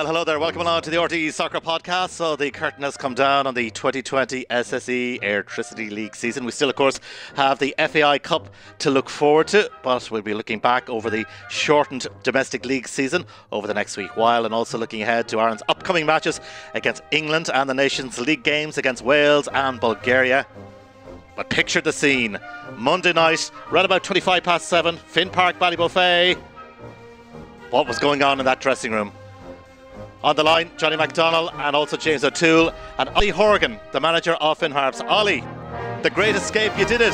Well, hello there. Welcome along to the RTE Soccer Podcast. So the curtain has come down on the 2020 SSE Airtricity League season. We still, of course, have the FAI Cup to look forward to, but we'll be looking back over the shortened domestic league season over the next week while, and also looking ahead to Ireland's upcoming matches against England and the Nations League games against Wales and Bulgaria. But picture the scene. Monday night, right about 7:25, Finn Park, Ballybofey. What was going on in that dressing room? On the line, Johnny McDonnell and also James O'Toole and Ollie Horgan, the manager of Finn Harps. Ollie, the great escape, you did it.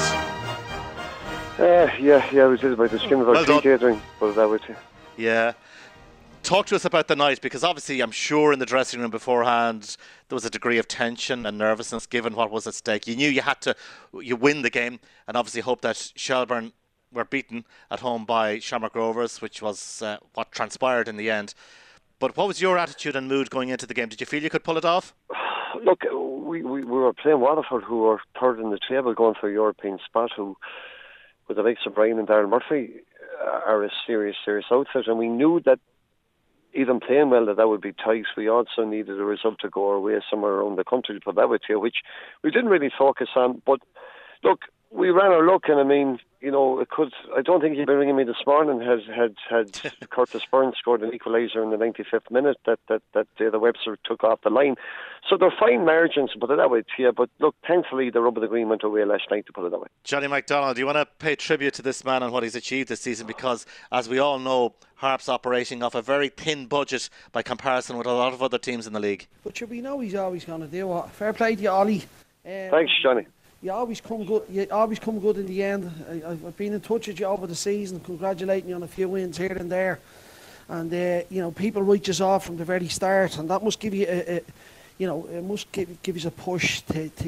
Yeah, we did it by the skin of our teeth, catering, but that was it. Yeah. Talk to us about the night, because obviously I'm sure in the dressing room beforehand there was a degree of tension and nervousness given what was at stake. You knew you win the game and obviously hope that Shelbourne were beaten at home by Shamrock Rovers, which was what transpired in the end. But what was your attitude and mood going into the game? Did you feel you could pull it off? Look, we were playing Waterford, who were third in the table, going for a European spot, who, with the likes of Brian and Darren Murphy, are a serious outfit. And we knew that even playing well, that would be tight. We also needed a result to go our way somewhere around the country, to put that with you, which we didn't really focus on. But look, we ran our luck, and I mean, you know, I don't think he'd been ringing me this morning had Curtis Burns scored an equaliser in the 95th minute that the Webster took off the line. So they're fine margins, to put it that way to you. But look, thankfully the rub of the green went away last night, to put it that way. Johnny McDonnell, do you want to pay tribute to this man and what he's achieved this season? Because, as we all know, Harps operating off a very thin budget by comparison with a lot of other teams in the league. But we know he's always going to do it. Fair play to you, Ollie. Thanks, Johnny. You always come good. You always come good in the end. I've been in touch with you over the season, congratulating you on a few wins here and there. And you know, people write you off from the very start, and that must give you it must give you a push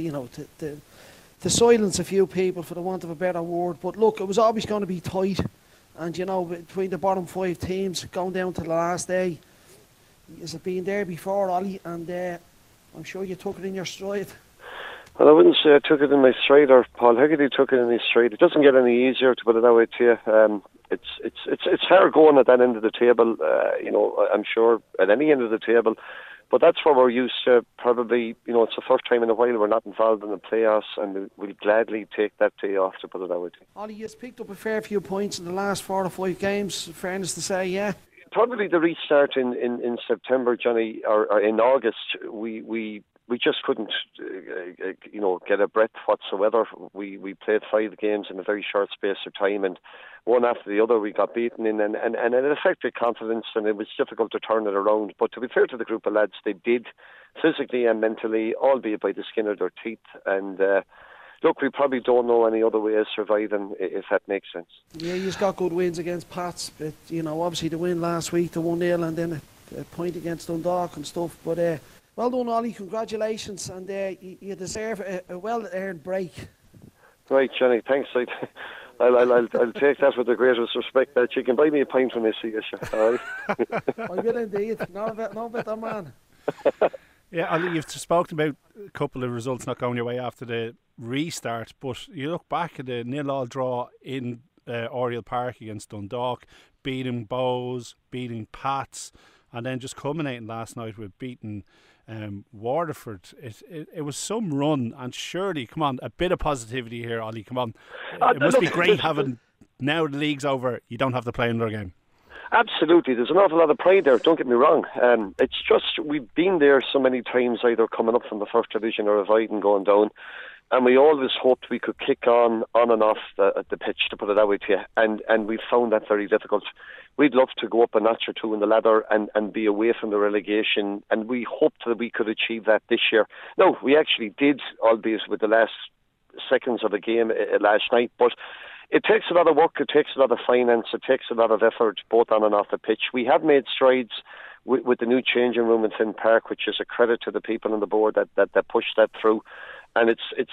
to silence a few people, for the want of a better word. But look, it was always going to be tight, and you know, between the bottom 5 teams going down to the last day, you've been there before, Ollie, and I'm sure you took it in your stride. Well, I wouldn't say I took it in my stride, or Paul Hegarty took it in his stride. It doesn't get any easier, to put it that way to you. It's fair going at that end of the table. You know, I'm sure at any end of the table, but that's what we're used to. Probably, you know, it's the first time in a while we're not involved in the playoffs, and we'll gladly take that day off, to put it that way to you. Ollie, you've picked up a fair few points in the last 4 or 5 games. Fairness to say, yeah. Probably the restart in September, Johnny, or in August, we just couldn't, get a breath whatsoever. We played 5 games in a very short space of time, and one after the other we got beaten in, and it affected confidence, and it was difficult to turn it around. But to be fair to the group of lads, they did, physically and mentally, albeit by the skin of their teeth. And look, we probably don't know any other way of surviving, if that makes sense. Yeah, you've got good wins against Pats, but you know, obviously the win last week, the 1-0, and then a point against Dundalk and stuff. But well done, Ollie, congratulations, and you deserve a well-earned break. Right, Johnny, thanks. I'll take that with the greatest respect. That you can buy me a pint when I see you, all right? I will indeed. No better man. Yeah, Ollie, you've spoken about a couple of results not going your way after the restart, but you look back at the 0-0 draw in Oriel Park against Dundalk, beating Bows, beating Pats, and then just culminating last night with beating Waterford. It was some run, and surely, come on, a bit of positivity here, Ollie, come on. It must be great having, now the league's over, you don't have to play another game. Absolutely, there's an awful lot of pride there, don't get me wrong. It's just, we've been there so many times, either coming up from the first division or avoiding going down, and we always hoped we could kick on and off the pitch, to put it that way to you, and we found that very difficult. We'd love to go up a notch or two in the ladder and be away from the relegation, and we hoped that we could achieve that this year. No, we actually did, albeit with the last seconds of the game last night, but it takes a lot of work, it takes a lot of finance, it takes a lot of effort, both on and off the pitch. We have made strides with the new changing room in Finn Park, which is a credit to the people on the board that pushed that through. And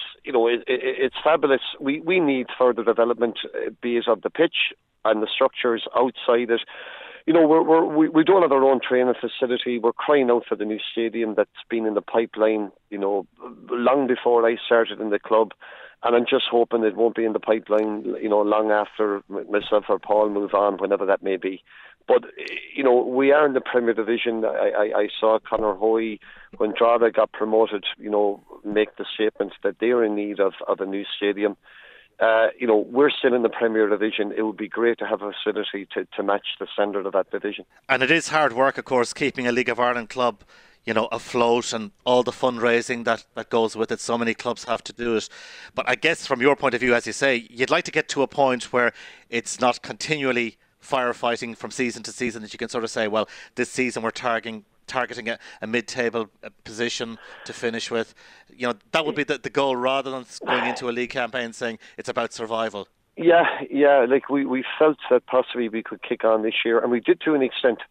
it's fabulous. We need further development, be it of the pitch and the structures outside it. You know, we don't have our own training facility. We're crying out for the new stadium that's been in the pipeline, you know, long before I started in the club. And I'm just hoping it won't be in the pipeline, you know, long after myself or Paul move on, whenever that may be. But, we are in the Premier Division. I saw Conor Hoy, when Drogheda got promoted, make the statement that they're in need of a new stadium. We're still in the Premier Division. It would be great to have a facility to match the standard of that division. And it is hard work, of course, keeping a League of Ireland club, afloat, and all the fundraising that goes with it. So many clubs have to do it. But I guess from your point of view, as you say, you'd like to get to a point where it's not continually firefighting from season to season, that you can sort of say, well, this season we're targeting a mid-table position to finish with. That would be the goal, rather than going into a league campaign saying it's about survival. Yeah. Like we felt that possibly we could kick on this year, and we did to an extent.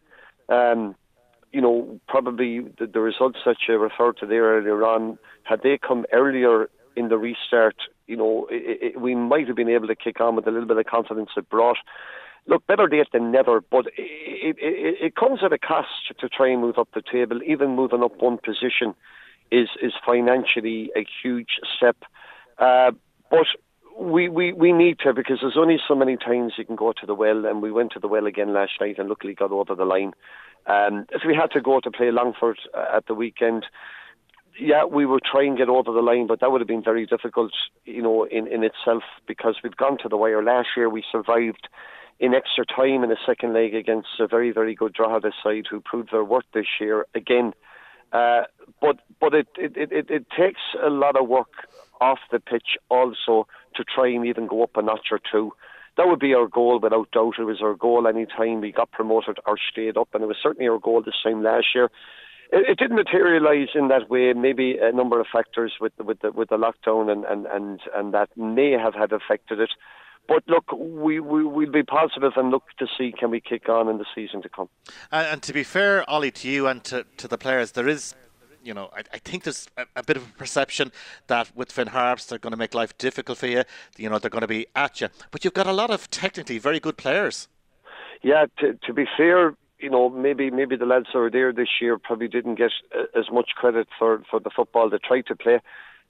Probably the results that you referred to there earlier on, had they come earlier in the restart, we might have been able to kick on with a little bit of confidence it brought. Look, better late than never, but it comes at a cost to try and move up the table. Even moving up one position is financially a huge step. But we need to, because there's only so many times you can go to the well, and we went to the well again last night and luckily got over the line. If we had to go to play Longford at the weekend, we would try and get over the line, but that would have been very difficult, in itself, because we've gone to the wire. Last year we survived in extra time in the second leg against a very, very good Drogheda side who proved their worth this year again. But it takes a lot of work off the pitch also to try and even go up a notch or two. That would be our goal, without doubt. It was our goal any time we got promoted or stayed up, and it was certainly our goal this time last year. It didn't materialise in that way. Maybe a number of factors with the lockdown and that may have had affected it. But look, we'll be positive and look to see can we kick on in the season to come. And to be fair, Ollie, to you and to the players, there is, I think there's a bit of a perception that with Finn Harps they're going to make life difficult for you. They're going to be at you. But you've got a lot of technically very good players. Yeah, to be fair, maybe the lads that were there this year probably didn't get as much credit for the football they tried to play.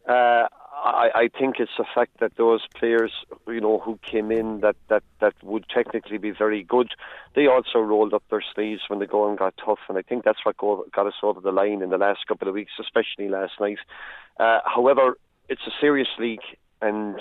I think it's the fact that those players, who came in that would technically be very good, they also rolled up their sleeves when the going got tough, and I think that's what got us over the line in the last couple of weeks, especially last night. However, it's a serious league, and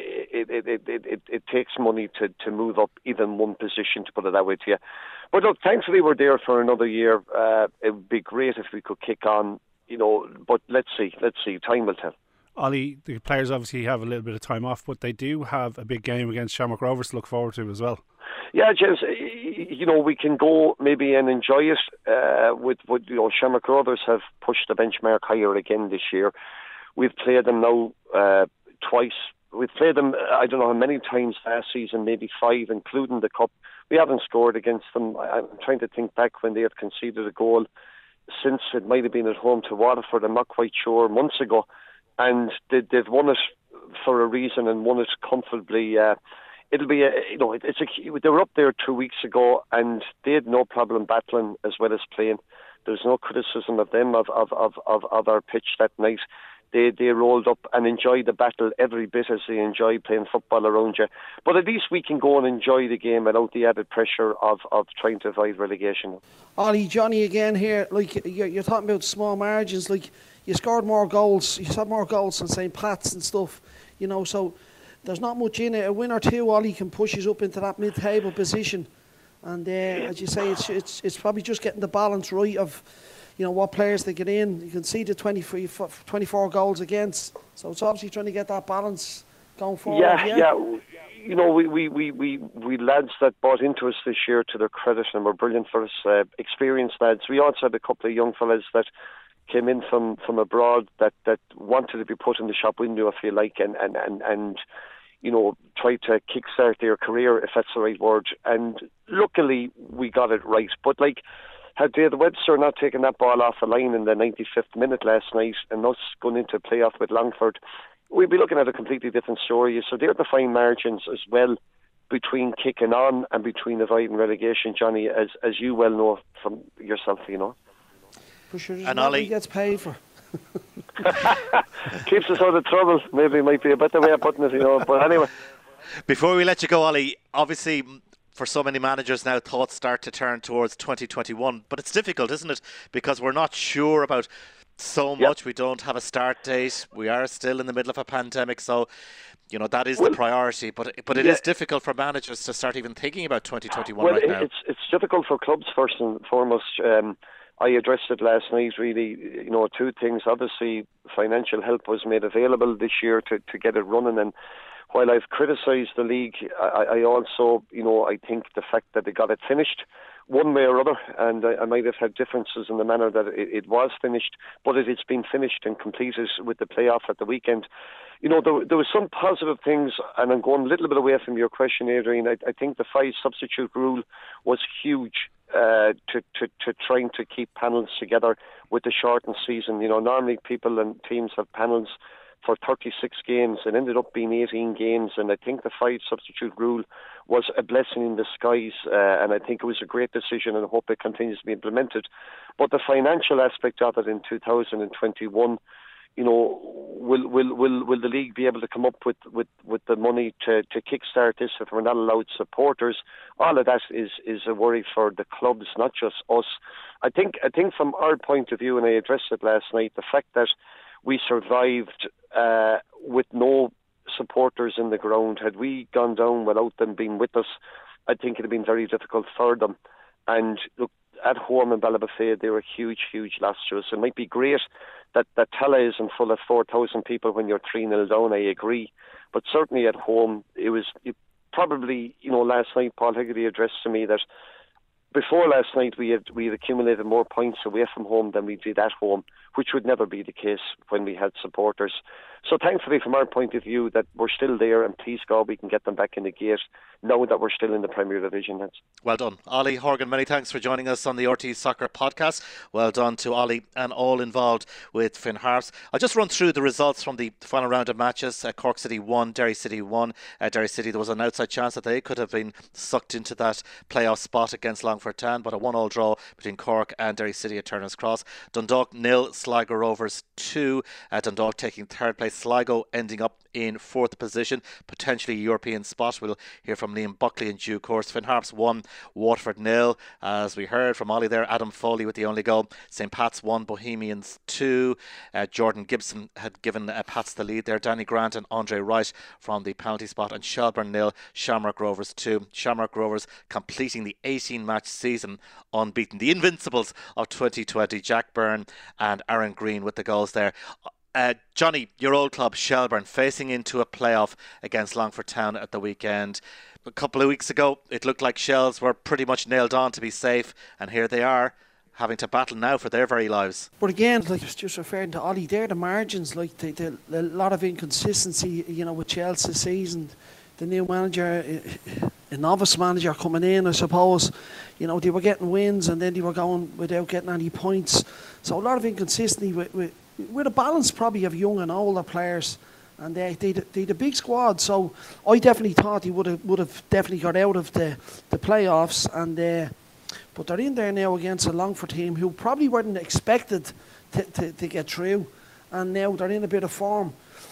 it takes money to move up even one position, to put it that way to you. But look, thankfully we're there for another year. It would be great if we could kick on, but let's see. Time will tell. Ollie, the players obviously have a little bit of time off, but they do have a big game against Shamrock Rovers to look forward to as well. Yeah, James, we can go maybe and enjoy it. With Shamrock Rovers have pushed the benchmark higher again this year. We've played them now twice. We've played them, I don't know how many times last season, maybe 5, including the Cup. We haven't scored against them. I'm trying to think back when they have conceded a goal since. It might have been at home to Waterford, I'm not quite sure, months ago. And they've won it for a reason and won it comfortably. It'll be they were up there 2 weeks ago and they had no problem battling as well as playing. There's no criticism of them of our pitch that night. They rolled up and enjoyed the battle every bit as they enjoy playing football around you. But at least we can go and enjoy the game without the added pressure of trying to avoid relegation. Ollie, Johnny again here. Like you're talking about small margins. Like you scored more goals. You had more goals than St. Pat's and stuff. So there's not much in it. A win or two, Ollie, can push us up into that mid-table position. And as you say, it's probably just getting the balance right of what players they get in. You can see the 24 goals against. So it's obviously trying to get that balance going forward. Yeah. We lads that bought into us this year, to their credit, and were brilliant for us. Experienced lads. We also had a couple of young fellas that came in from abroad that wanted to be put in the shop window, if you like, and try to kickstart their career, if that's the right word. And luckily we got it right. But had David Webster not taken that ball off the line in the 95th minute last night and us going into playoff with Longford, we'd be looking at a completely different story. So they're the fine margins as well between kicking on and between avoiding relegation, Johnny, as you well know from yourself, For sure, and Ollie gets paid for. Keeps us out of trouble. Maybe it might be a better way of putting it, But anyway. Before we let you go, Ollie, obviously for so many managers now, thoughts start to turn towards 2021. But it's difficult, isn't it? Because we're not sure about so much. We don't have a start date. We are still in the middle of a pandemic. So, that is the priority. But it is difficult for managers to start even thinking about 2021 right now. It's difficult for clubs, first and foremost. I addressed it last night, really. Two things. Obviously, financial help was made available this year to get it running. And while I've criticised the league, I also, I think the fact that they got it finished one way or other, and I might have had differences in the manner that it was finished, but it's been finished and completed with the playoff at the weekend. There was some positive things, and I'm going a little bit away from your question, Adrian. I think the 5 substitute rule was huge to trying to keep panels together with the shortened season. Normally people and teams have panels for 36 games. It ended up being 18 games, and I think the 5 substitute rule was a blessing in disguise, and I think it was a great decision, and I hope it continues to be implemented. But the financial aspect of it in 2021, will the league be able to come up with the money to kickstart this if we're not allowed supporters? All of that is a worry for the clubs, not just us. I think from our point of view, and I addressed it last night, the fact that we survived with no supporters in the ground. Had we gone down without them being with us, I think it would have been very difficult for them. And look, at home in Ballybofey, they were a huge, huge loss to us. It might be great that Tallaght isn't full of 4,000 people when you're 3-0 down, I agree. But certainly at home, it probably, last night Paul Hegarty addressed to me that before last night we had accumulated more points away from home than we did at home, which would never be the case when we had supporters. So thankfully, from our point of view, that we're still there, and please God, we can get them back in the gate now that we're still in the Premier Division. Well done. Ollie Horgan, many thanks for joining us on the RTÉ Soccer podcast. Well done to Ollie and all involved with Finn Harps. I'll just run through the results from the final round of matches. Cork City 1, Derry City 1. Derry City, there was an outside chance that they could have been sucked into that playoff spot against Longford Town, but a 1-1 draw between Cork and Derry City at Turner's Cross. Dundalk 0, Sligo Rovers 2. Dundalk taking third place. Sligo ending up in 4th position, potentially a European spot. We'll hear from Liam Buckley in due course. Finn Harps 1, Waterford 0. As we heard from Ollie there, Adam Foley with the only goal. St. Pat's 1, Bohemians 2. Jordan Gibson had given Pats the lead there. Danny Grant and Andre Wright from the penalty spot. And Shelburne 0, Shamrock Rovers 2. Shamrock Rovers completing the 18-match season unbeaten. The Invincibles of 2020, Jack Byrne and Aaron Green with the goals there. Johnny, your old club Shelburne facing into a playoff against Longford Town at the weekend. A couple of weeks ago it looked like Shells were pretty much nailed on to be safe, and here they are having to battle now for their very lives. But again, like I was just referring to Ollie there, the margins, like a lot of inconsistency, with Chelsea this season. The new manager, a novice manager coming in, I suppose, they were getting wins and then they were going without getting any points. So a lot of inconsistency with a balance probably of young and older players, and they had a big squad. So I definitely thought he would have definitely got out of the playoffs, and but they're in there now against a Longford team who probably weren't expected to get through, and now they're in a bit of form.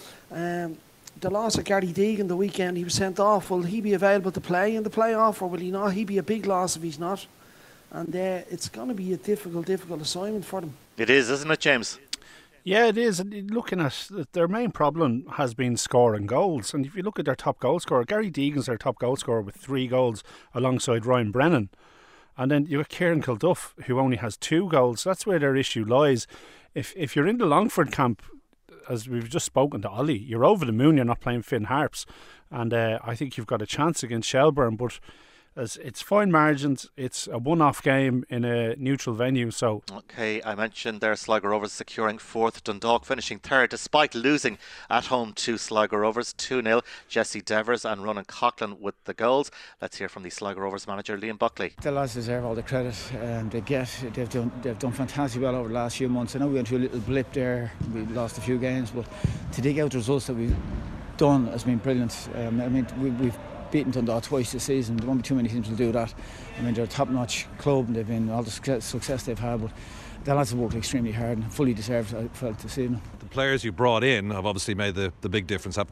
The loss of Gary Deegan the weekend, he was sent off. Will he be available to play in the playoff, or will he not? He'd be a big loss if he's not, and it's going to be a difficult assignment for them. It is, isn't it, James? Yeah, it is. And looking at their main problem has been scoring goals. And if you look at their top goal scorer, Gary Deegan's their top goal scorer with 3 goals alongside Ryan Brennan. And then you have Kieran Kilduff, who only has 2 goals. So that's where their issue lies. If you're in the Longford camp, as we've just spoken to Ollie, you're over the moon you're not playing Finn Harps. And I think you've got a chance against Shelburne, but as it's fine margins, it's a one-off game in a neutral venue. So okay, I mentioned there Sligo Rovers securing 4th, Dundalk finishing 3rd despite losing at home to Sligo Rovers 2-0. Jesse Devers and Ronan Coughlin with the goals. Let's hear from the Sligo Rovers manager Liam Buckley. The lads deserve all the credit they get. They've done fantastic well over the last few months. I know we went through a little blip there, we lost a few games, but to dig out the results that we've done has been brilliant. We've beaten Dundalk twice this season. There won't be too many teams will do that. They're a top-notch club and they've been all the success they've had, but the lads have worked extremely hard and fully deserved, I felt, this evening. The players you brought in have obviously made the big difference, haven't they?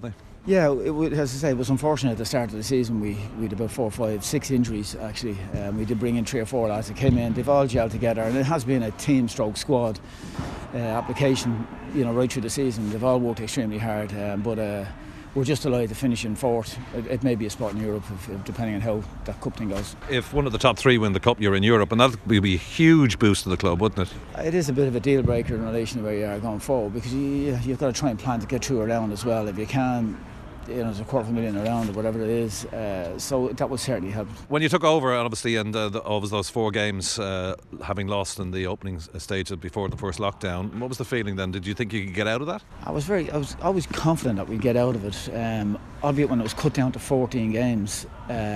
Yeah, as I say, it was unfortunate at the start of the season. We had about 4, 5, 6 injuries actually. We did bring in 3 or 4 lads that came in. They've all gelled together, and it has been a team stroke squad application, right through the season. They've all worked extremely hard, but we're just delighted to finish in 4th. It may be a spot in Europe depending on how that cup thing goes. If one of the top 3 win the cup, you're in Europe, and that would be a huge boost to the club, wouldn't it? It is a bit of a deal breaker in relation to where you are going forward, because you've got to try and plan to get through a round as well. If you can, there's a $250,000 a round or whatever it is, so that will certainly help. When you took over, obviously, and those 4 games, having lost in the opening stage before the first lockdown, what was the feeling then? Did you think you could get out of that? I was always confident that we'd get out of it, albeit when it was cut down to 14 games.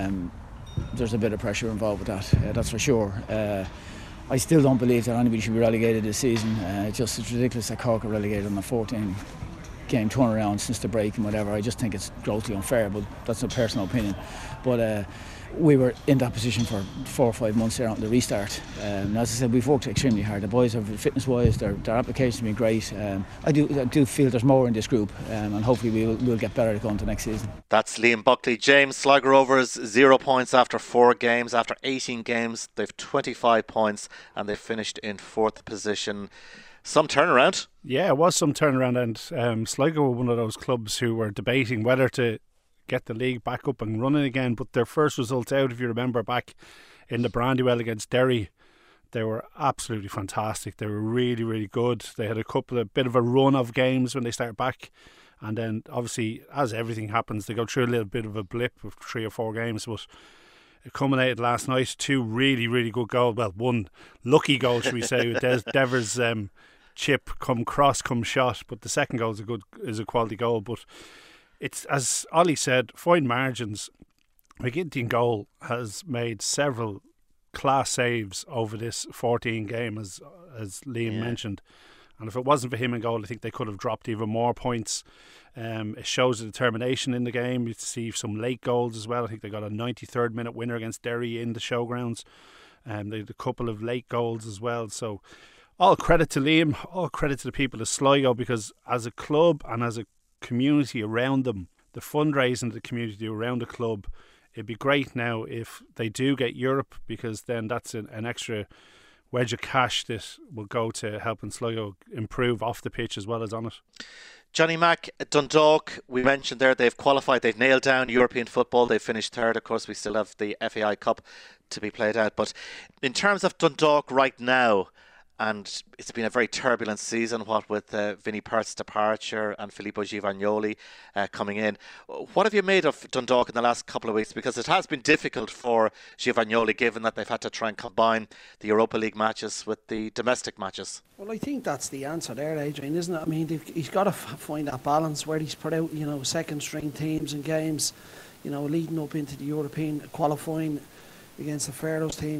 There's a bit of pressure involved with that, that's for sure. I still don't believe that anybody should be relegated this season. It's ridiculous that Cork are relegated on the 14 game turnaround since the break and whatever. I just think it's grossly unfair, but that's a personal opinion. But we were in that position for 4 or 5 months there on the restart. As I said, we've worked extremely hard. The boys, fitness-wise, their applications have been great. I do feel there's more in this group, and hopefully we'll get better at going to next season. That's Liam Buckley. James, Sligo Rovers 0 points after 4 games. After 18 games, they've 25 points, and they've finished in 4th position. Some turnaround. Yeah, it was some turnaround, and Sligo were one of those clubs who were debating whether to get the league back up and running again, but their first results out, if you remember back in the Brandywell against Derry, they were absolutely fantastic. They were really, really good. They had a bit of a run of games when they started back, and then obviously, as everything happens, they go through a little bit of a blip of 3 or 4 games, but it culminated last night. 2 really, really good goals. Well, 1 lucky goal, should we say, with Devers' chip come shot, but the second goal is a quality goal. But it's, as Ollie said, fine margins. McGinty goal has made several class saves over this 14 game, as Liam mentioned, and if it wasn't for him in goal, I think they could have dropped even more points. It shows the determination in the game. You see some late goals as well. I think they got a 93rd minute winner against Derry in the showgrounds. They had a couple of late goals as well, so all credit to Liam, all credit to the people of Sligo, because as a club and as a community around them, the fundraising of the community around the club, it'd be great now if they do get Europe, because then that's an extra wedge of cash that will go to helping Sligo improve off the pitch as well as on it. Johnny Mack, Dundalk, we mentioned there, they've qualified, they've nailed down European football, they've finished 3rd. Of course, we still have the FAI Cup to be played out, but in terms of Dundalk right now, and it's been a very turbulent season, what with Vinnie Perth's departure and Filippo Givagnoli coming in. What have you made of Dundalk in the last couple of weeks? Because it has been difficult for Givagnoli, given that they've had to try and combine the Europa League matches with the domestic matches. Well, I think that's the answer there, Adrian, isn't it? I mean, he's got to find that balance where he's put out, second string teams and games, leading up into the European qualifying against the Faroes team,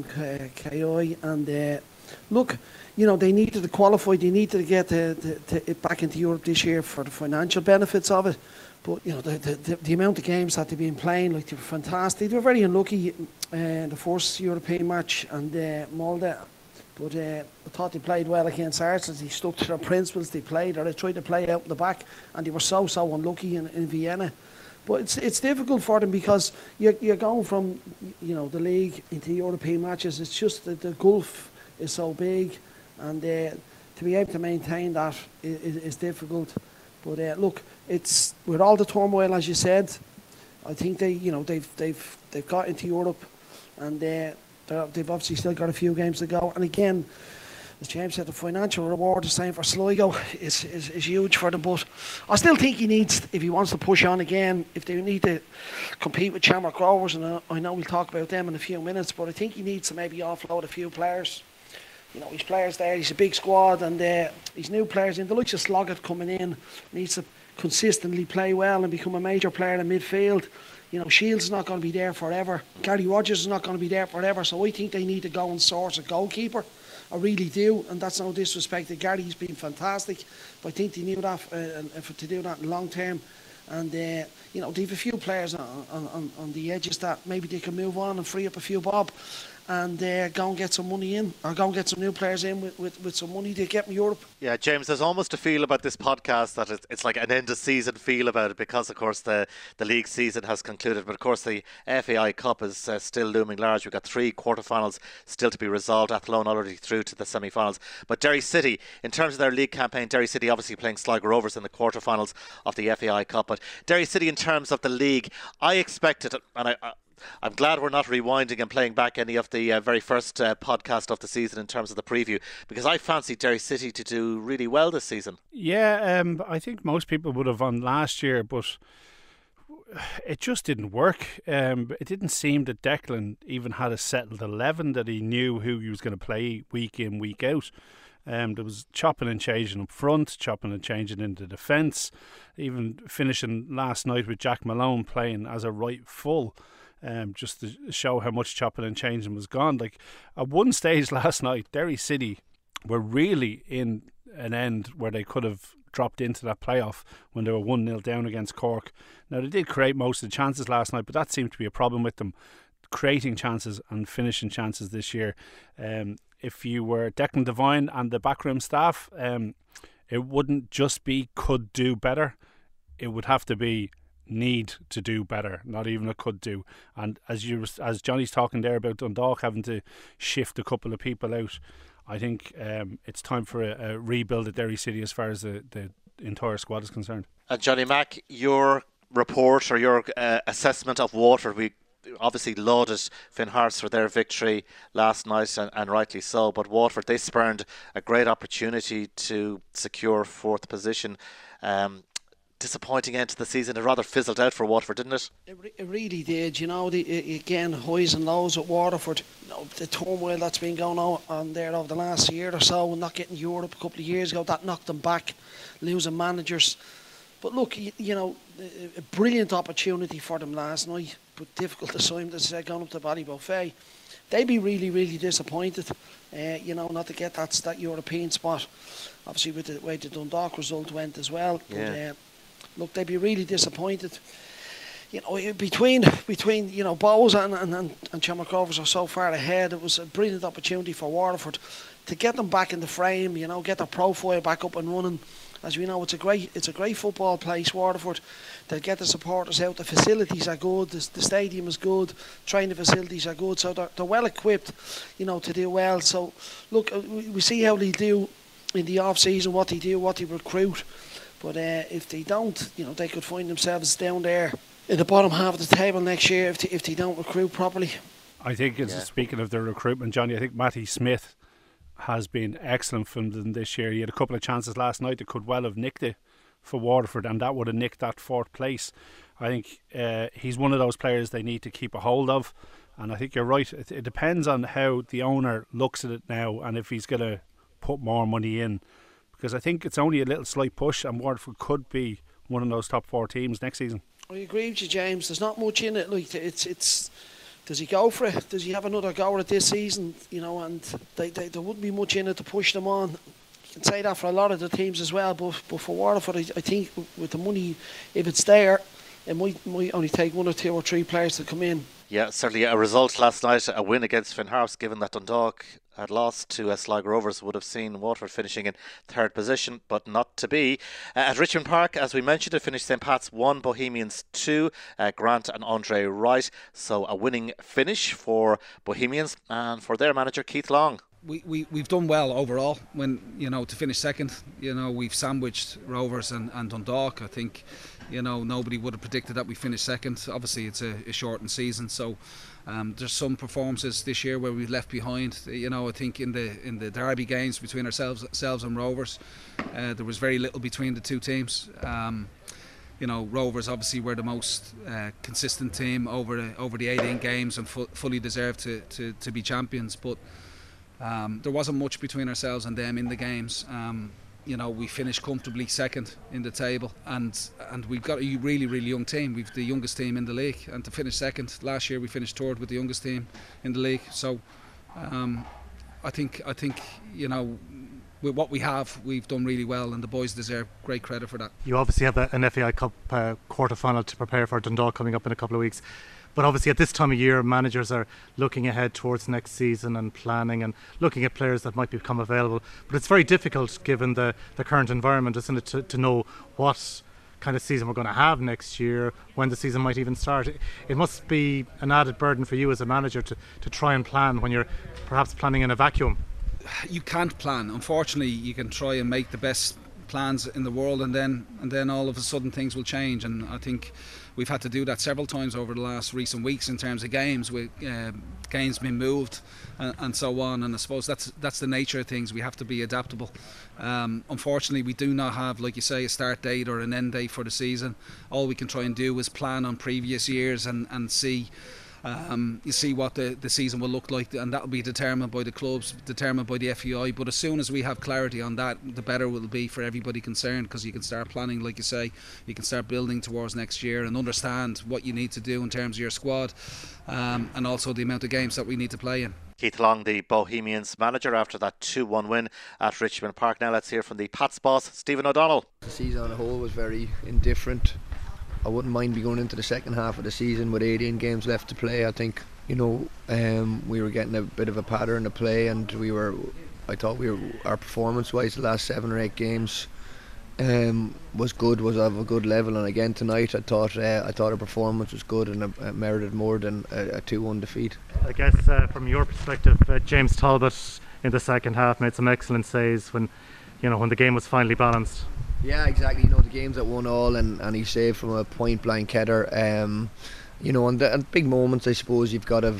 KI, and look, they needed to qualify. They needed to get it back into Europe this year for the financial benefits of it. But the amount of games that they've been playing, they were fantastic. They were very unlucky in the first European match and Molde. But I thought they played well against Arsenal. They stuck to their principles. They tried to play out in the back, and they were so unlucky in Vienna. But it's difficult for them because you're going from the league into European matches. It's just that the gulf is so big, and to be able to maintain that is difficult. But look, it's with all the turmoil, as you said, I think they've got into Europe, and they've obviously still got a few games to go. And again, as James said, the financial reward the same for Sligo is huge for them. But I still think if he wants to push on again, if they need to compete with Shamrock Rovers, and I know we'll talk about them in a few minutes, but I think he needs to maybe offload a few players. His players there, he's a big squad, and his new players in the likes of Sloggett coming in, needs to consistently play well and become a major player in midfield. Shields is not going to be there forever. Gary Rogers is not going to be there forever, so I think they need to go and source a goalkeeper. I really do, and that's no disrespect to Gary's been fantastic, but I think they need that to do that in long term. And they have a few players on the edges that maybe they can move on and free up a few bob. and go and get some money in, or go and get some new players in with some money to get in Europe. Yeah, James, there's almost a feel about this podcast that it's like an end of season feel about it, because of course the league season has concluded, but of course the FAI Cup is still looming large. We've got 3 quarterfinals still to be resolved. Athlone already through to the semi-finals, but Derry City, in terms of their league campaign, Derry City obviously playing Sligo Rovers in the quarterfinals of the FAI Cup, but Derry City in terms of the league, I expected, and I'm glad we're not rewinding and playing back any of the very first podcast of the season in terms of the preview, because I fancied Derry City to do really well this season. Yeah, I think most people would have won last year, but it just didn't work. It didn't seem that Declan even had a settled 11, that he knew who he was going to play week in, week out. There was chopping and changing up front, chopping and changing into defence, even finishing last night with Jack Malone playing as a right full. Just to show how much chopping and changing was gone. Like, at one stage last night, Derry City were really in an end where they could have dropped into that playoff when they were 1-0 down against Cork. Now, they did create most of the chances last night, but that seemed to be a problem with them, creating chances and finishing chances this year. If you were Declan Devine and the backroom staff, it wouldn't just be could do better. It would have to be need to do better, not even a could do. And as Johnny's talking there about Dundalk having to shift a couple of people out, I think it's time for a rebuild at Derry City as far as the entire squad is concerned. And Johnny Mack, your report or your assessment of Waterford, we obviously lauded Finn Harps for their victory last night, and rightly so, but Waterford, they spurned a great opportunity to secure 4th position. Disappointing end to the season. It rather fizzled out for Waterford, didn't it? It really did. You know, again, highs and lows at Waterford. You know, the turmoil that's been going on there over the last year or so, and not getting Europe a couple of years ago, that knocked them back, losing managers. But look, you know, a brilliant opportunity for them last night, but difficult assignment, going up to Ballybofey. They'd be really, really disappointed, you know, not to get that European spot. Obviously, with the way the Dundalk result went as well. Yeah. But, look, they'd be really disappointed. You know, between you know, Bows and Shamrock Rovers are so far ahead. It was a brilliant opportunity for Waterford to get them back in the frame. You know, get their profile back up and running. As we know, it's a great football place, Waterford. They'll get the supporters out. The facilities are good. The stadium is good. Training facilities are good. So they're well equipped, you know, to do well. So look, we see how they do in the off season, what they do, what they recruit. But if they don't, you know, they could find themselves down there in the bottom half of the table next year if they don't recruit properly. I think, speaking of their recruitment, Johnny, I think Matty Smith has been excellent for them this year. He had a couple of chances last night that could well have nicked it for Waterford, and that would have nicked that 4th place. I think he's one of those players they need to keep a hold of, and I think you're right. It depends on how the owner looks at it now, and if he's going to put more money in. Because I think it's only a little slight push, and Waterford could be one of those top 4 teams next season. I agree with you, James. There's not much in it. Like, it's. Does he go for it? Does he have another go at this season? You know, and there wouldn't be much in it to push them on. You can say that for a lot of the teams as well. But for Waterford, I think with the money, if it's there, it might only take 1 or 2 or 3 players to come in. Yeah, certainly a result last night, a win against Finn Harps, given that Dundalk had lost to Sligo Rovers, would have seen Waterford finishing in 3rd position, but not to be. At Richmond Park, as we mentioned, it finished St. Pat's 1, Bohemians 2, Grant and Andre Wright. So a winning finish for Bohemians and for their manager Keith Long. We've done well overall. When, you know, to finish 2nd, you know, we've sandwiched Rovers and Dundalk. I think, you know, nobody would have predicted that we finished 2nd. Obviously, it's a shortened season, so there's some performances this year where we left behind. You know, I think in the derby games between ourselves and Rovers, there was very little between the 2 teams. You know, Rovers obviously were the most consistent team over the 18 games and fully deserved to be champions, but there wasn't much between ourselves and them in the games. You know, we finished comfortably 2nd in the table, and we've got a really, really young team. We've the youngest team in the league, and to finish 2nd last year, we finished 3rd with the youngest team in the league. So I think you know, with what we have, we've done really well, and the boys deserve great credit for that. You obviously have an FAI Cup quarter-final to prepare for Dundalk coming up in a couple of weeks. But obviously at this time of year, managers are looking ahead towards next season and planning and looking at players that might become available. But it's very difficult given the current environment, isn't it, to know what kind of season we're going to have next year, when the season might even start. It must be an added burden for you as a manager to try and plan when you're perhaps planning in a vacuum. You can't plan. Unfortunately, you can try and make the best plans in the world, and then all of a sudden things will change. And I think we've had to do that several times over the last recent weeks in terms of games, with games being moved and so on. And I suppose that's the nature of things. We have to be adaptable. Unfortunately, we do not have, like you say, a start date or an end date for the season. All we can try and do is plan on previous years and see. You see what the season will look like, and that will be determined by the clubs, determined by the FEI. But as soon as we have clarity on that, the better it will be for everybody concerned, because you can start planning, like you say, you can start building towards next year and understand what you need to do in terms of your squad, and also the amount of games that we need to play in. Keith Long, the Bohemians manager, after that 2-1 win at Richmond Park. Now let's hear from the Pats boss, Stephen O'Donnell. The season on the whole was very indifferent. I wouldn't mind be going into the second half of the season with 18 games left to play. I think, we were getting a bit of a pattern of play, and I thought our performance-wise the last 7 or 8 games was good, was of a good level. And again tonight, I thought our performance was good, and it merited more than a 2-1 defeat. I guess from your perspective, James Talbot in the second half made some excellent saves when the game was finally balanced. Yeah, exactly. The game's at 1-1, and he saved from a point blank header. And big moments, I suppose you've got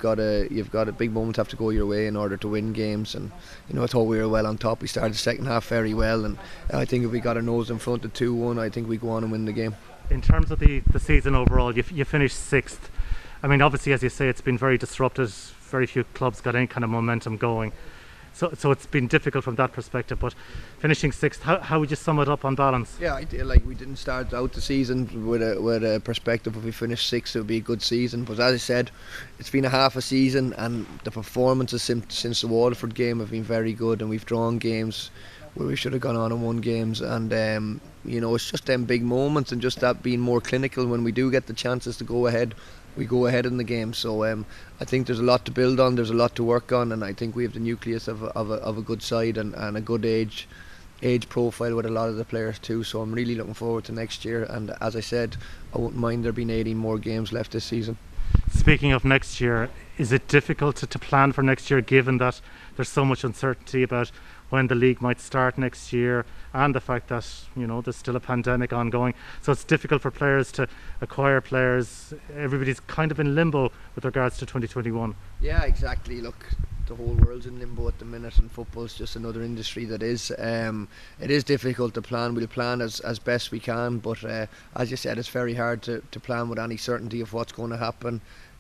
big moments have to go your way in order to win games. And I thought we were well on top. We started the second half very well, and I think if we got our nose in front at 2-1, I think we go on and win the game. In terms of the season overall, you finished 6th. I mean, obviously, as you say, it's been very disrupted. Very few clubs got any kind of momentum going. So it's been difficult from that perspective, but finishing 6th, how would you sum it up on balance? Yeah, we didn't start out the season with a perspective if we finished 6th it would be a good season, but as I said, it's been a half a season, and the performances since the Waterford game have been very good, and we've drawn games where we should have gone on and won games, and it's just them big moments and just that being more clinical when we do get the chances to go ahead. We go ahead in the game, so I think there's a lot to build on, there's a lot to work on, and I think we have the nucleus of a good side and a good age profile with a lot of the players too, so I'm really looking forward to next year, and as I said, I wouldn't mind there being 18 more games left this season. Speaking of next year, is it difficult to plan for next year, given that there's so much uncertainty about when the league might start next year, and the fact that there's still a pandemic ongoing, so it's difficult for players to acquire players. Everybody's kind of in limbo with regards to 2021. Yeah, exactly. Look, the whole world's in limbo at the minute, and football's just another industry that is. It is difficult to plan. We'll plan as best we can, but as you said, it's very hard to plan with any certainty of what's going to happen.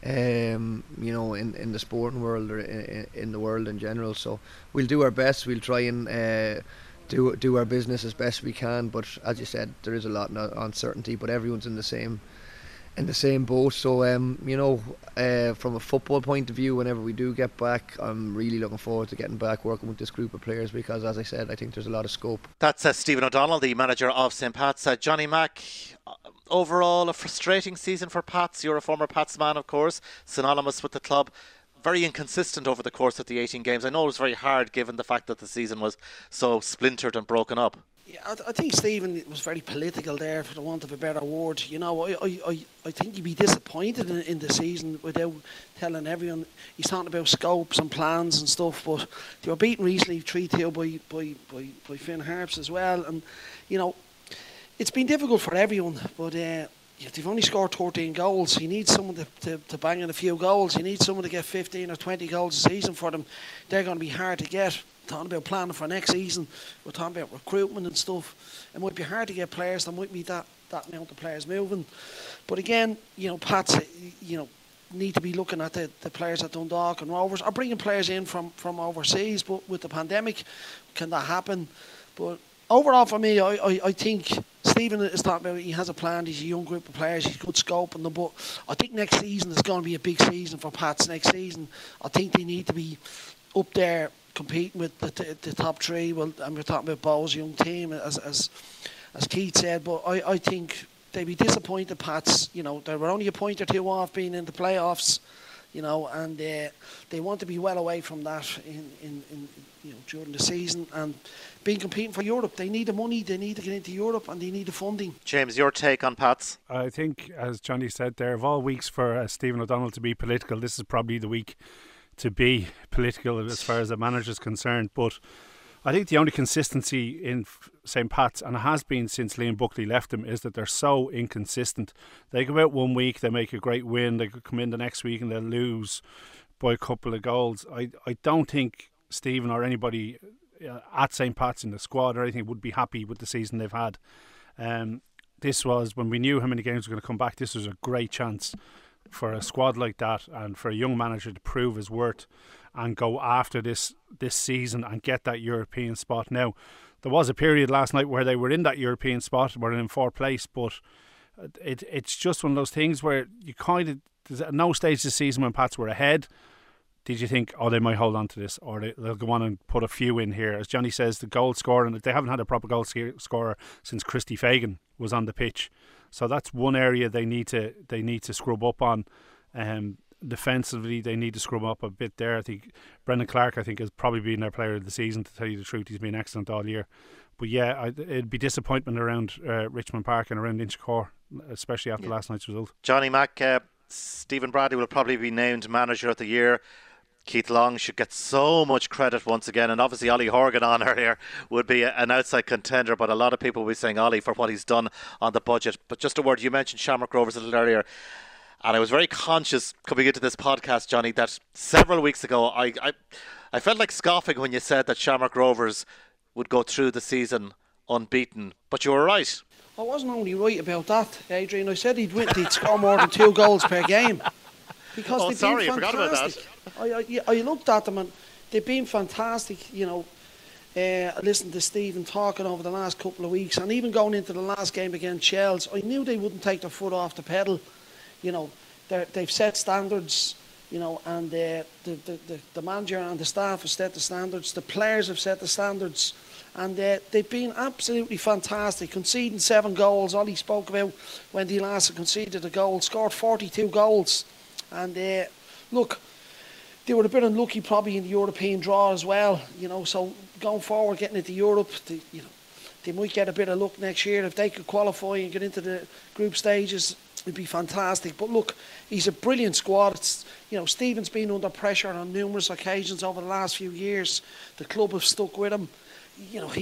In the sporting world or in the world in general. So we'll do our best. We'll try and do our business as best we can. But as you said, there is a lot of uncertainty. But everyone's in the same boat. So from a football point of view, whenever we do get back, I'm really looking forward to getting back working with this group of players, because as I said, I think there's a lot of scope. That's Stephen O'Donnell, the manager of St Pat's. Johnny Mack, overall a frustrating season for Pats. You're a former Pats man, of course, synonymous with the club. Very inconsistent over the course of the 18 games. I know it was very hard given the fact that the season was so splintered and broken up. Yeah, I think Stephen was very political there, for the want of a better word. I think he'd be disappointed in the season without telling everyone. He's talking about scopes and plans and stuff, but they were beaten recently 3-2 by Finn Harps as well, and it's been difficult for everyone, but they've only scored 13 goals. You need someone to bang in a few goals. You need someone to get 15 or 20 goals a season for them. They're going to be hard to get. Talking about planning for next season, we're talking about recruitment and stuff. It might be hard to get players. There might be that amount of players moving. But again, Pats, need to be looking at the players at Dundalk and Rovers, or bringing players in from overseas. But with the pandemic, can that happen? But overall, for me, I think Stephen is talking about, he has a plan. He's a young group of players. He's good scope in them. But I think next season is going to be a big season for Pats. Next season, I think they need to be up there competing with the top three. Well, and we're talking about Bo's young team, as Keith said. But I think they'd be disappointed, Pats. You know, they were only a point or two off being in the playoffs. You know, and they want to be well away from that in you know, during the season, and being competing for Europe. They need the money, they need to get into Europe, and they need the funding. James, your take on Pats? I think, as Johnny said there, of all weeks for Stephen O'Donnell to be political, this is probably the week to be political as far as the manager is concerned. But I think the only consistency in St. Pat's, and it has been since Liam Buckley left them, is that they're so inconsistent. They go out one week, they make a great win, they could come in the next week and they'll lose by a couple of goals. I don't think Stephen or anybody at St. Pat's in the squad or anything would be happy with the season they've had. This was, when we knew how many games were going to come back, this was a great chance for a squad like that and for a young manager to prove his worth and go after this season and get that European spot. Now, there was a period last night where they were in that European spot, were in fourth place, but it's just one of those things where you kind of, there's at no stage of the season when Pats were ahead did you think, oh, they might hold on to this, or they'll go on and put a few in here. As Johnny says, the goal scorer, and they haven't had a proper goal scorer since Christy Fagan was on the pitch. So that's one area they need to scrub up on. Defensively, they need to scrub up a bit there. I think Brendan Clark, has probably been their player of the season, to tell you the truth. He's been excellent all year. But yeah, it'd be disappointment around Richmond Park and around Inchicore, especially after last night's result. Johnny Mack, Stephen Bradley will probably be named Manager of the Year. Keith Long should get so much credit once again, and obviously Ollie Horgan on earlier would be an outside contender, but a lot of people will be saying Ollie for what he's done on the budget. But just a word, you mentioned Shamrock Rovers a little earlier, and I was very conscious coming into this podcast, Johnny, that several weeks ago I felt like scoffing when you said that Shamrock Rovers would go through the season unbeaten, but you were right. I wasn't only right about that, Adrian. I said they'd score more than 2 goals per game. Because they've been fantastic. I forgot about that. I looked at them and they've been fantastic. You know, I listened to Stephen talking over the last couple of weeks, and even going into the last game against Shells, I knew they wouldn't take their foot off the pedal. You know, they've set standards. You know, and the manager and the staff have set the standards. The players have set the standards, and they've been absolutely fantastic. Conceding 7 goals. Ollie spoke about when they last conceded a goal. Scored 42 goals. And look, they were a bit unlucky probably in the European draw as well, you know. So going forward, getting into Europe, they might get a bit of luck next year. If they could qualify and get into the group stages, it'd be fantastic. But look, he's a brilliant squad. You know, Stephen's been under pressure on numerous occasions over the last few years. The club have stuck with him. You know,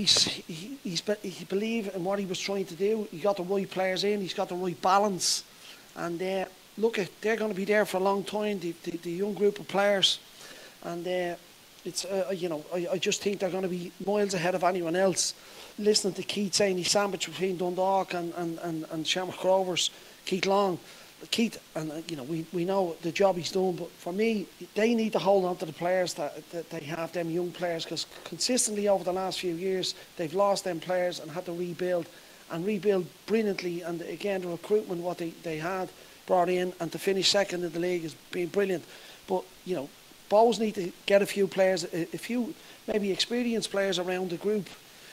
he believed in what he was trying to do. He got the right players in. He's got the right balance, and look, they're going to be there for a long time, the young group of players. And it's you know, I just think they're going to be miles ahead of anyone else. Listening to Keith saying he's sandwiched between Dundalk and Shamrock Rovers, Keith Long. Keith, and you know, we know the job he's done, but for me, they need to hold on to the players that they have, them young players, because consistently over the last few years, they've lost them players and had to rebuild brilliantly. And again, the recruitment, what they had brought in, and to finish second in the league has been brilliant. But you know, Bows need to get a few players, a few maybe experienced players around the group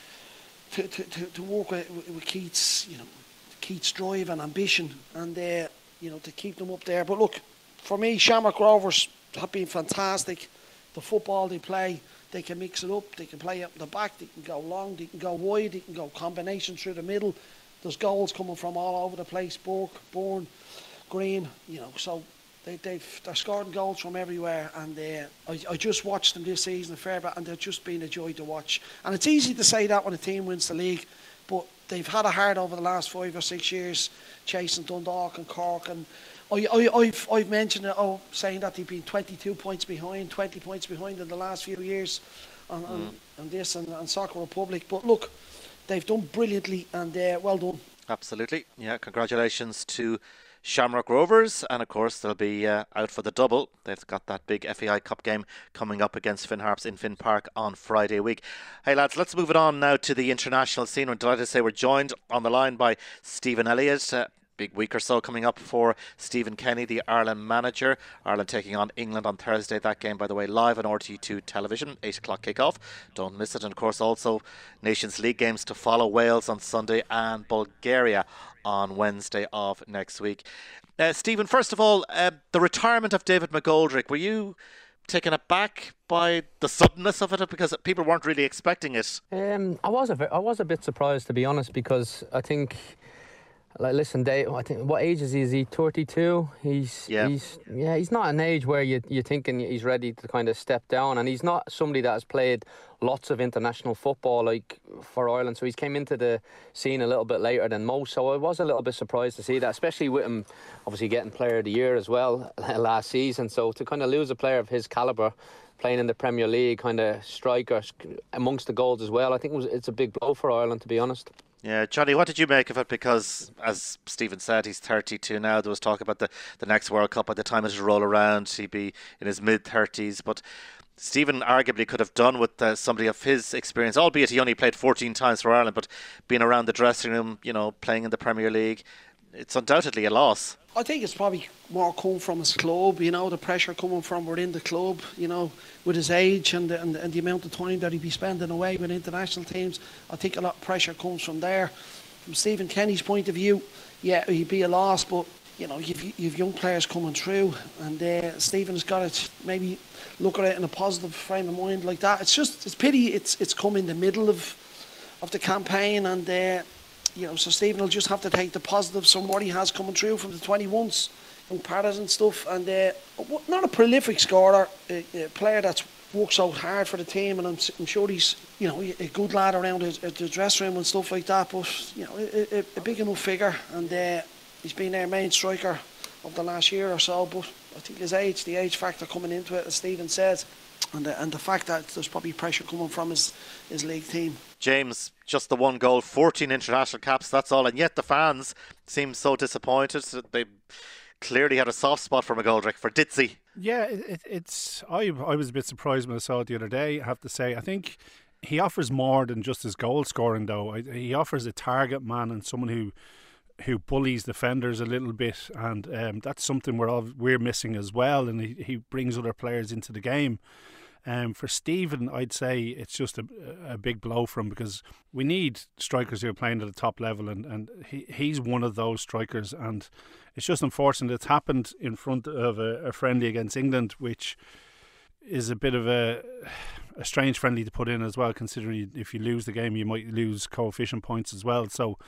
to work with Keith's, you know, Keith's drive and ambition, and you know, to keep them up there. But look, for me, Shamrock Rovers have been fantastic. The football they play, they can mix it up. They can play up the back. They can go long. They can go wide. They can go combination through the middle. There's goals coming from all over the place. Bourke, Bourne, Green, you know, so they're scoring goals from everywhere, and I just watched them this season a fair bit, and they've just been a joy to watch. And it's easy to say that when a team wins the league, but they've had a hard over the last 5 or 6 years, chasing Dundalk and Cork, and I've mentioned it, saying that they've been 22 points behind, 20 points behind in the last few years on this and Soccer Republic. But look, they've done brilliantly, and well done. Absolutely, yeah. Congratulations to Shamrock Rovers, and of course they'll be out for the double. They've got that big FAI Cup game coming up against Finn Harps in Finn Park on Friday week. Hey lads, let's move it on now to the international scene. We're delighted to say we're joined on the line by Stephen Elliott, big week or so coming up for Stephen Kenny, the Ireland manager. Ireland taking on England on Thursday. That game, by the way, live on RTÉ2 television, 8 o'clock kickoff. Don't miss it. And of course, also Nations League games to follow: Wales on Sunday and Bulgaria on Wednesday of next week. Stephen, first of all, the retirement of David McGoldrick, were you taken aback by the suddenness of it, because people weren't really expecting it? I was a bit surprised, to be honest, because I think, like, listen, Dave, I think, what age is he? Is he 32? He's not an age where you're thinking he's ready to kind of step down, and he's not somebody that has played lots of international football like for Ireland, so he's came into the scene a little bit later than most. So I was a little bit surprised to see that, especially with him obviously getting Player of the Year as well last season. So to kind of lose a player of his calibre playing in the Premier League, kind of striker amongst the goals as well, I think it's a big blow for Ireland, to be honest. Yeah, Johnny, what did you make of it? Because, as Stephen said, he's 32 now. There was talk about the next World Cup. By the time it would roll around, he'd be in his mid-30s. But Stephen arguably could have done with somebody of his experience, albeit he only played 14 times for Ireland, but being around the dressing room, playing in the Premier League, it's undoubtedly a loss. I think it's probably more coming from his club, the pressure coming from within the club, with his age and the amount of time that he'd be spending away with international teams. I think a lot of pressure comes from there. From Stephen Kenny's point of view, yeah, he'd be a loss, but you've young players coming through, and Stephen's got to maybe look at it in a positive frame of mind like that. It's pity it's come in the middle of the campaign, and so Stephen will just have to take the positives from what he has coming through from the 21s, young Parrott and stuff, and not a prolific scorer, a player that's worked so hard for the team, and I'm sure he's a good lad around the dressing room and stuff like that, but a big enough figure, and he's been their main striker of the last year or so. But I think the age factor coming into it, as Stephen says, and the fact that there's probably pressure coming from his league team. James, just the one goal, 14 international caps, that's all, and yet the fans seem so disappointed. They clearly had a soft spot for McGoldrick, for Ditzy. Yeah, I was a bit surprised when I saw it the other day, I have to say. I think he offers more than just his goal scoring, though. He offers a target man and someone who bullies defenders a little bit, and that's something we're missing as well, and he brings other players into the game. For Stephen, I'd say it's just a big blow for him, because we need strikers who are playing at the top level, and he's one of those strikers, and it's just unfortunate it's happened in front of a friendly against England, which is a bit of a strange friendly to put in as well, considering if you lose the game you might lose coefficient points as well. So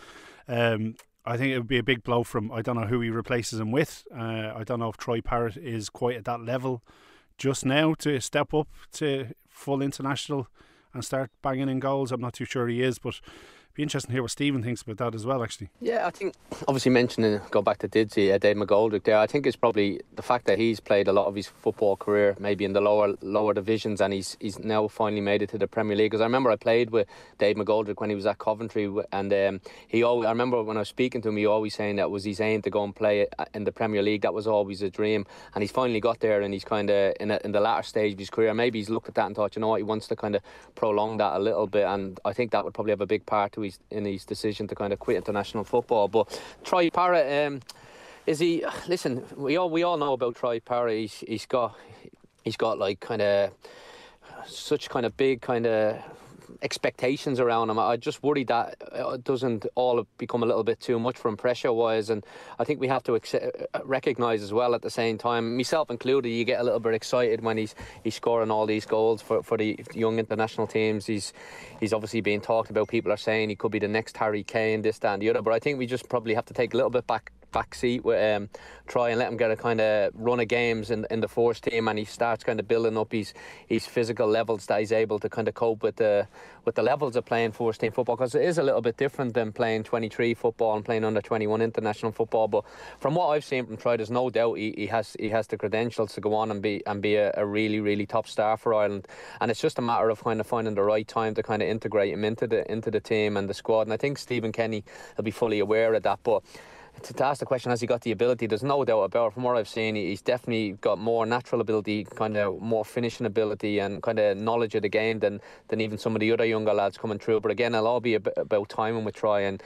I think it would be a big blow for him. I don't know who he replaces him with. I don't know if Troy Parrott is quite at that level just now to step up to full international and start banging in goals. I'm not too sure he is, but it'd be interesting to hear what Stephen thinks about that as well, actually. Yeah, I think, obviously mentioning, go back to Didzy, Dave McGoldrick there, I think it's probably the fact that he's played a lot of his football career maybe in the lower divisions, and he's now finally made it to the Premier League. Because I remember I played with Dave McGoldrick when he was at Coventry, and I remember when I was speaking to him, he always saying that was his aim to go and play in the Premier League. That was always a dream, and he's finally got there, and he's kind of in the latter stage of his career. Maybe he's looked at that and thought, he wants to kind of prolong that a little bit, and I think that would probably have a big part in his decision to kind of quit international football. But Troy Parrott, is he? Listen, we all know about Troy Parrott. He's got like kind of such kind of big kind of expectations around him. I just worry that it doesn't all become a little bit too much for him pressure wise, and I think we have to recognise as well at the same time, myself included, you get a little bit excited when he's scoring all these goals for the young international teams. He's obviously being talked about. People are saying he could be the next Harry Kane, this, that and the other, but I think we just probably have to take a little bit back seat with try and let him get a kind of run of games in the first team, and he starts kind of building up his physical levels, that he's able to kind of cope with the levels of playing first team football, because it is a little bit different than playing 23 football and playing under 21 international football. But from what I've seen from Troy, there's no doubt he has the credentials to go on and be a really, really top star for Ireland, and it's just a matter of kind of finding the right time to kind of integrate him into the team and the squad. And I think Stephen Kenny will be fully aware of that. But to ask the question, has he got the ability? There's no doubt about it. From what I've seen, he's definitely got more natural ability, kind of more finishing ability and kind of knowledge of the game than even some of the other younger lads coming through. But again, it'll all be about timing with Troy. And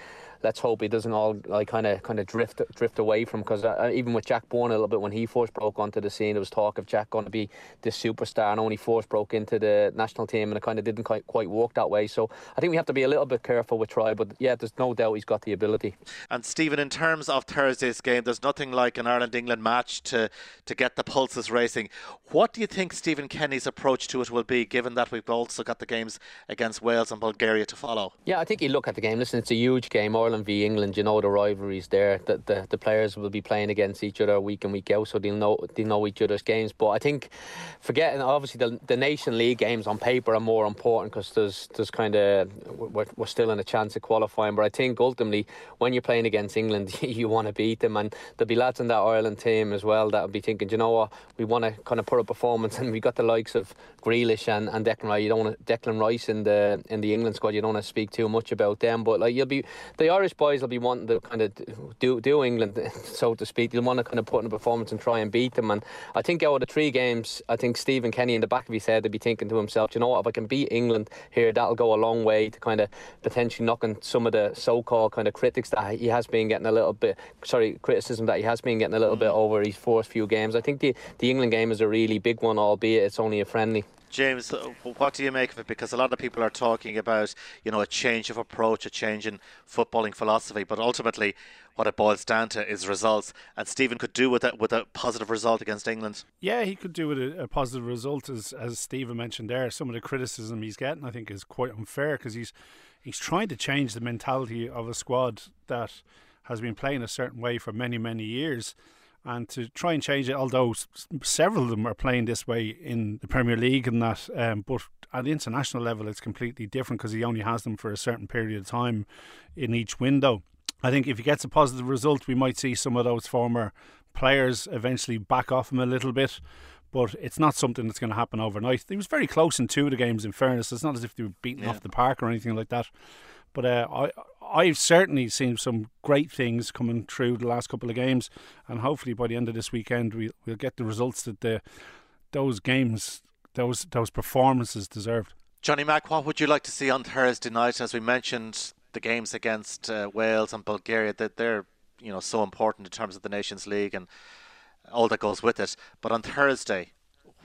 let's hope it doesn't all like kind of drift away from, because even with Jack Bourne a little bit, when he first broke onto the scene, there was talk of Jack going to be this superstar, and only first broke into the national team, and it kind of didn't quite work that way. So I think we have to be a little bit careful with Troy, but yeah, there's no doubt he's got the ability. And Stephen, in terms of Thursday's game, there's nothing like an Ireland-England match to get the pulses racing. What do you think Stephen Kenny's approach to it will be, given that we've also got the games against Wales and Bulgaria to follow? Yeah, I think you look at the game. Listen, it's a huge game, Ireland v England. You know the rivalries there. The players will be playing against each other week in, week out, so they'll know each other's games. But I think, forgetting obviously the Nation League games on paper are more important, because there's kind of we're still in a chance of qualifying. But I think ultimately, when you're playing against England, you want to beat them, and there'll be lads in that Ireland team as well that will be thinking, you know what, we want to kind of put a performance, and we got the likes of Grealish and Declan Rice. You don't want Declan Rice in the England squad. You don't want to speak too much about them, but like the Irish boys will be wanting to kind of do England, so to speak. They'll want to kind of put in a performance and try and beat them. And I think out of the 3 games, I think Stephen Kenny in the back of his head, they'll be thinking to himself, you know what, if I can beat England here, that'll go a long way to kind of potentially knocking some of the so-called kind of critics that he has been getting a little bit, criticism that he has been getting a little bit over his first few games. I think the England game is a really big one, albeit it's only a friendly. James, what do you make of it? Because a lot of people are talking about, a change of approach, a change in footballing philosophy, but ultimately what it boils down to is results. And Stephen could do with a positive result against England. Yeah, he could do with a positive result, as Stephen mentioned there. Some of the criticism he's getting, I think, is quite unfair, because he's trying to change the mentality of a squad that has been playing a certain way for many, many years. And to try and change it, although several of them are playing this way in the Premier League and that, but at the international level it's completely different, because he only has them for a certain period of time in each window. I think if he gets a positive result, we might see some of those former players eventually back off him a little bit, but it's not something that's going to happen overnight. He was very close in 2 of the games, in fairness. It's not as if they were beaten off the park or anything like that. But I've certainly seen some great things coming through the last couple of games, and hopefully by the end of this weekend we'll get the results that those games, those performances deserved. Johnny Mack, what would you like to see on Thursday night? As we mentioned, the games against Wales and Bulgaria, that they're so important in terms of the Nations League and all that goes with it. But on Thursday,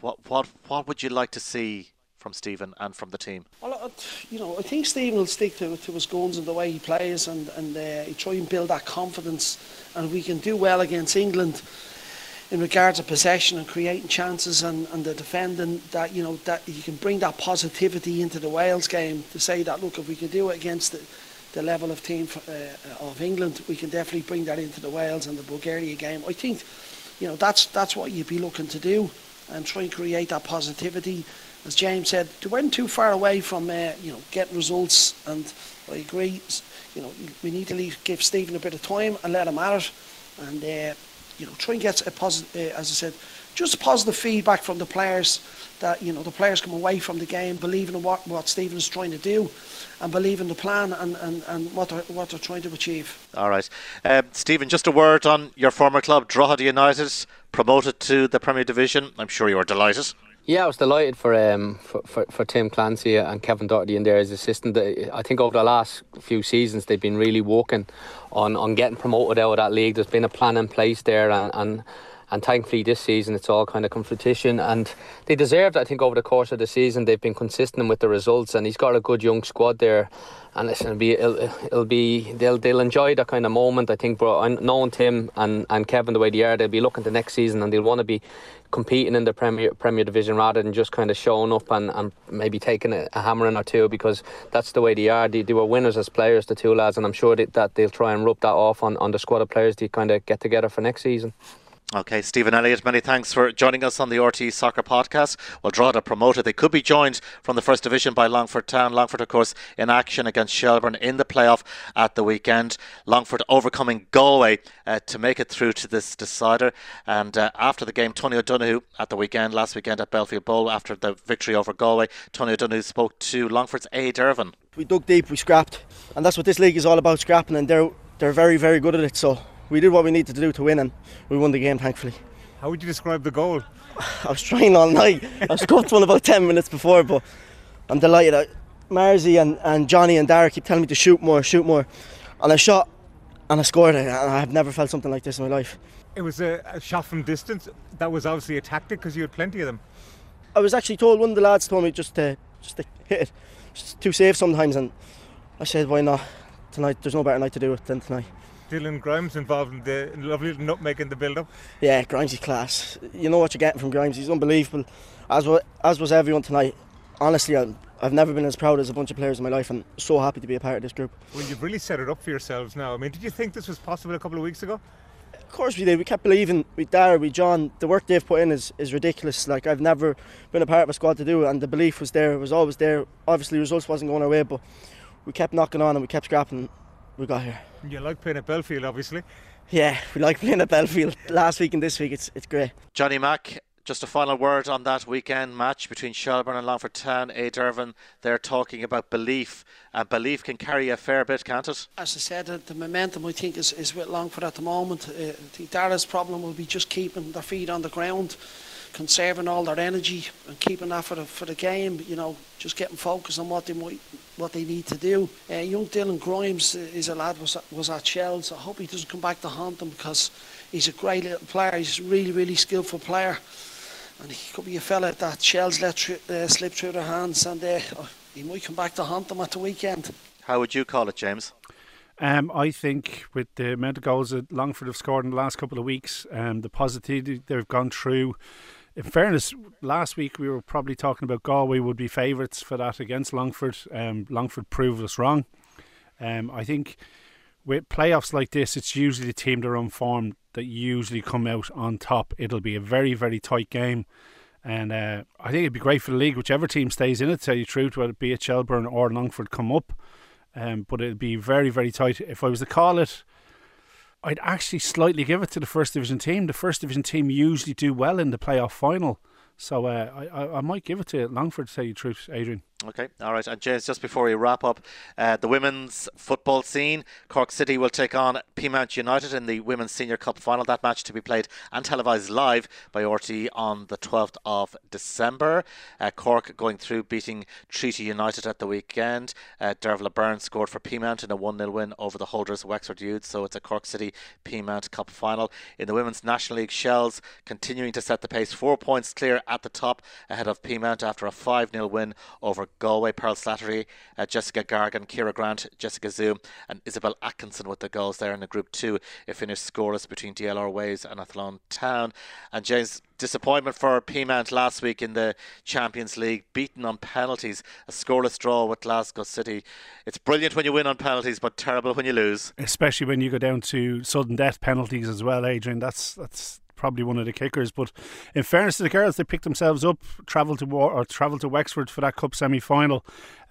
what would you like to see from Stephen and from the team? Well, I think Stephen will stick to his guns and the way he plays, and he try and build that confidence. And if we can do well against England in regards to possession and creating chances and the defending, that that you can bring that positivity into the Wales game, to say that, look, if we can do it against the level of team of England, we can definitely bring that into the Wales and the Bulgaria game. I think that's what you'd be looking to do, and try and create that positivity. As James said, they weren't too far away from getting results, and I agree. We need to give Stephen a bit of time and let him at it, and try and get a positive, as I said, just positive feedback from the players, that the players come away from the game believing in what Stephen is trying to do, and believe in the plan and what they're trying to achieve. All right, Stephen, just a word on your former club, Drogheda United, promoted to the Premier Division. I'm sure you were delighted. Yeah, I was delighted for Tim Clancy and Kevin Doherty in there as assistant. I think over the last few seasons they've been really working on getting promoted out of that league. There's been a plan in place there, and thankfully this season it's all kind of competition, and they deserved, I think, over the course of the season they've been consistent with the results, and he's got a good young squad there. And listen, they'll enjoy that kind of moment, I think. But knowing Tim and Kevin the way they are, they'll be looking to next season, and they'll want to be competing in the Premier Division rather than just kind of showing up and maybe taking a hammering or two, because that's the way they are. They were winners as players, the two lads, and I'm sure that they'll try and rub that off on the squad of players to kind of get together for next season. Okay, Stephen Elliott, many thanks for joining us on the RTÉ Soccer Podcast. Well, Drogheda promoted. They could be joined from the First Division by Longford Town. Longford, of course, in action against Shelbourne in the playoff at the weekend. Longford overcoming Galway to make it through to this decider. And after the game, Tony O'Donoghue at the weekend, last weekend at Belfield Bowl, after the victory over Galway, Tony O'Donoghue spoke to Longford's Aid Irvine. We dug deep, we scrapped. And that's what this league is all about, scrapping. And they're very, very good at it. So we did what we needed to do to win, and we won the game, thankfully. How would you describe the goal? I was trying all night. I scuffed one about 10 minutes before, but I'm delighted. Marzi and Johnny and Dara keep telling me to shoot more. and I shot and I scored it, and I have never felt something like this in my life. It was a shot from distance. That was obviously a tactic because you had plenty of them. I was actually told, one of the lads told me just to hit it. It's too safe sometimes, and I said, why not tonight? There's no better night to do it than tonight. Dylan Grimes involved in the lovely nutmeg in the build-up. Yeah, Grimes is class. You know what you're getting from Grimes. He's unbelievable, as was everyone tonight. Honestly, I've never been as proud as a bunch of players in my life, and so happy to be a part of this group. Well, you've really set it up for yourselves now. I mean, did you think this was possible a couple of weeks ago? Of course we did. We kept believing. With Dara, with John, the work they've put in is ridiculous. Like, I've never been a part of a squad to do it, and the belief was there. It was always there. Obviously, results wasn't going our way, but we kept knocking on and we kept scrapping. We got here. You like playing at Belfield, obviously. Yeah, we like playing at Belfield. Last week and this week, it's great. Johnny Mack, just a final word on that weekend match between Shelbourne and Longford Town. Dervin, they're talking about belief, and belief can carry a fair bit, can't it? As I said, the momentum I think is with Longford at the moment. I think Dara's problem will be just keeping their feet on the ground, conserving all their energy and keeping that for the game. You know, just getting focused on what they need to do. Young Dylan Grimes is a lad was at Shells. I hope he doesn't come back to haunt them, because he's a great little player. He's a really skillful player, and he could be a fella that Shells let slip through their hands, and he might come back to haunt them at the weekend. How would you call it, James? I think with the amount of goals that Longford have scored in the last couple of weeks, the positivity they've gone through. In fairness, last week we were probably talking about Galway would be favourites for that against Longford. Longford proved us wrong. I think with playoffs like this, it's usually the team that are unformed that usually come out on top. It'll be a very, very tight game. And I think it'd be great for the league, whichever team stays in it, to tell you the truth, whether it be at Shelbourne or Longford come up. But it'd be very, very tight. If I was to call it, I'd actually slightly give it to the First Division team. The First Division team usually do well in the playoff final. So I might give it to Longford, to tell you the truth, Adrian. Okay, all right. And James, just before we wrap up, the women's football scene, Cork City will take on Peamount United in the Women's Senior Cup final. That match to be played and televised live by RTÉ on the 12th of December. Cork going through, beating Treaty United at the weekend. Dervla Byrne scored for Peamount in a 1-0 win over the holders Wexford Youths. So it's a Cork City Peamount Cup final. In the Women's National League, Shells continuing to set the pace, 4 points clear at the top ahead of Peamount after a 5-0 win over Galway. Pearl Slattery, Jessica Gargan, Ciara Grant, Jessica Zoom and Isabel Atkinson with the goals there in the Group 2. It finished scoreless between DLR Waves and Athlone Town. And James, disappointment for Peamount last week in the Champions League, beaten on penalties, a scoreless draw with Glasgow City. It's brilliant when you win on penalties, but terrible when you lose. Especially when you go down to sudden death penalties as well, Adrian. That's probably one of the kickers. But in fairness to the girls, they picked themselves up, travelled to Wexford for that cup semi-final.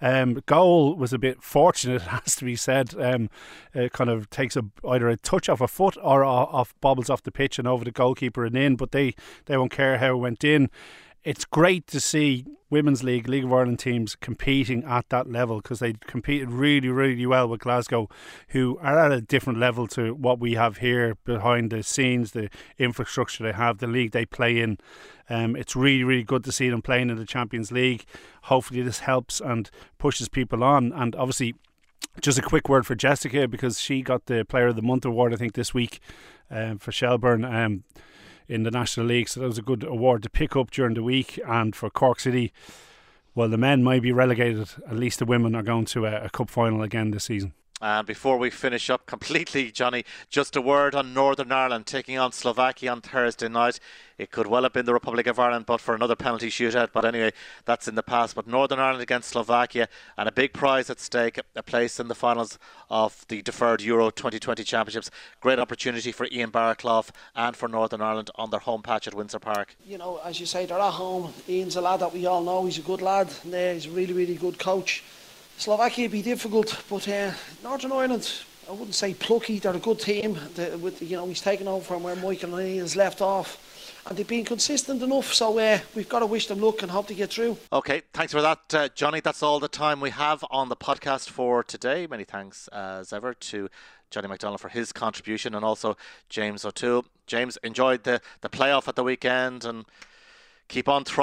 Goal was a bit fortunate, it has to be said. It kind of takes either a touch off a foot or off bobbles off the pitch and over the goalkeeper and in, but they won't care how it went in. It's great to see Women's League of Ireland teams competing at that level, because they competed really, really well with Glasgow, who are at a different level to what we have here behind the scenes, the infrastructure they have, the league they play in. It's really, really good to see them playing in the Champions League. Hopefully this helps and pushes people on. And obviously, just a quick word for Jessica, because she got the Player of the Month award, I think, this week for Shelbourne. In the National League, so that was a good award to pick up during the week. And for Cork City, well, the men might be relegated, at least the women are going to a cup final again this season. And before we finish up completely, Johnny, just a word on Northern Ireland taking on Slovakia on Thursday night. It could well have been the Republic of Ireland, but for another penalty shootout. But anyway, that's in the past. But Northern Ireland against Slovakia, and a big prize at stake, a place in the finals of the deferred Euro 2020 Championships. Great opportunity for Ian Barraclough and for Northern Ireland on their home patch at Windsor Park. You know, as you say, they're at home. Ian's a lad that we all know. He's a good lad. He's a really, really good coach. Slovakia would be difficult, but Northern Ireland, I wouldn't say plucky. They're a good team. He's taken over from where Michael O'Neill's left off, and they've been consistent enough. So we've got to wish them luck and hope to get through. Okay, thanks for that, Johnny. That's all the time we have on the podcast for today. Many thanks, as ever, to Johnny McDonald for his contribution, and also James O'Toole. James, enjoyed the playoff at the weekend, and keep on thriving.